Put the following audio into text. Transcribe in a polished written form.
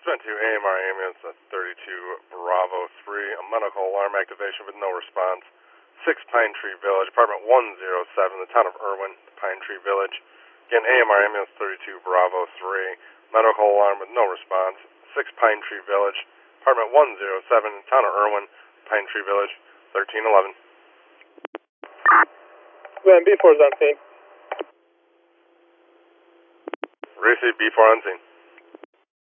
Dispatch to AMR ambulance 32 Bravo 3, a medical alarm activation with no response. 6 Pine Tree Village, apartment 107, the town of Irwin, Pine Tree Village. Again, AMR ambulance 32 Bravo 3, medical alarm with no response. 6 Pine Tree Village, apartment 107, town of Irwin, Pine Tree Village, 1311. Then B4 is on scene. Receive B4 on scene.